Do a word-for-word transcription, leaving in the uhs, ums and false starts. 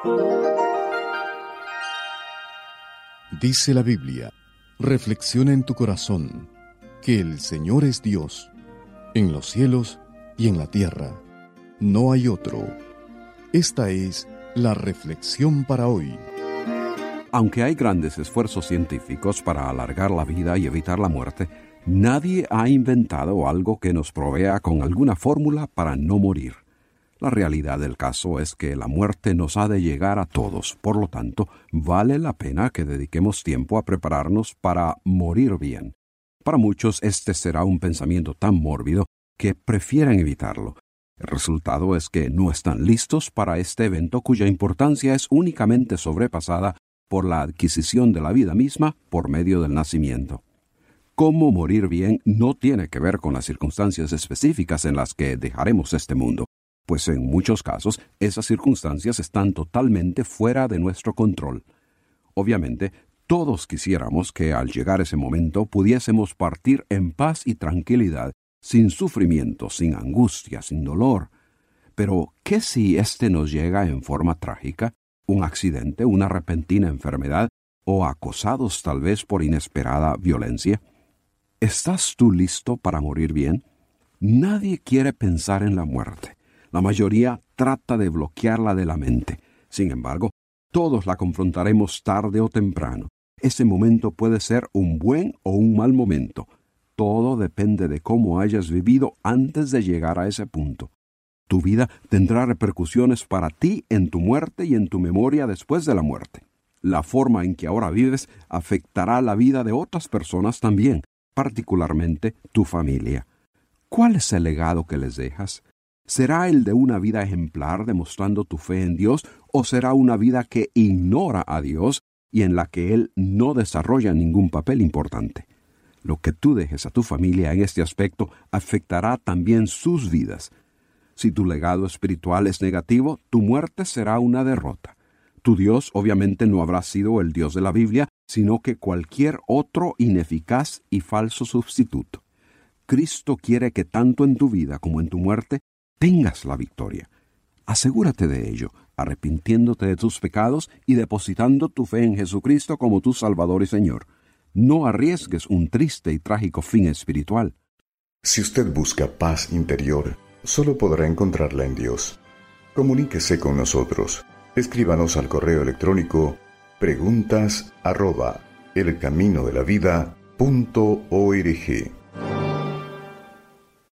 Dice la Biblia: reflexiona en tu corazón que el Señor es Dios, en los cielos y en la tierra. No hay otro. Esta es la reflexión para hoy. Aunque hay grandes esfuerzos científicos para alargar la vida y evitar la muerte, nadie ha inventado algo que nos provea con alguna fórmula para no morir. La realidad del caso es que la muerte nos ha de llegar a todos, por lo tanto, vale la pena que dediquemos tiempo a prepararnos para morir bien. Para muchos este será un pensamiento tan mórbido que prefieren evitarlo. El resultado es que no están listos para este evento cuya importancia es únicamente sobrepasada por la adquisición de la vida misma por medio del nacimiento. Cómo morir bien no tiene que ver con las circunstancias específicas en las que dejaremos este mundo, pues en muchos casos esas circunstancias están totalmente fuera de nuestro control. Obviamente, todos quisiéramos que al llegar ese momento pudiésemos partir en paz y tranquilidad, sin sufrimiento, sin angustia, sin dolor. Pero, ¿qué si éste nos llega en forma trágica? Un accidente, una repentina enfermedad, o acosados tal vez por inesperada violencia. ¿Estás tú listo para morir bien? Nadie quiere pensar en la muerte. La mayoría trata de bloquearla de la mente. Sin embargo, todos la confrontaremos tarde o temprano. Ese momento puede ser un buen o un mal momento. Todo depende de cómo hayas vivido antes de llegar a ese punto. Tu vida tendrá repercusiones para ti en tu muerte y en tu memoria después de la muerte. La forma en que ahora vives afectará la vida de otras personas también, particularmente tu familia. ¿Cuál es el legado que les dejas? ¿Será el de una vida ejemplar demostrando tu fe en Dios o será una vida que ignora a Dios y en la que Él no desarrolla ningún papel importante? Lo que tú dejes a tu familia en este aspecto afectará también sus vidas. Si tu legado espiritual es negativo, tu muerte será una derrota. Tu Dios obviamente no habrá sido el Dios de la Biblia, sino que cualquier otro ineficaz y falso sustituto. Cristo quiere que tanto en tu vida como en tu muerte tengas la victoria. Asegúrate de ello, arrepintiéndote de tus pecados y depositando tu fe en Jesucristo como tu Salvador y Señor. No arriesgues un triste y trágico fin espiritual. Si usted busca paz interior, solo podrá encontrarla en Dios. Comuníquese con nosotros. Escríbanos al correo electrónico preguntas arroba elcaminodelavida punto org.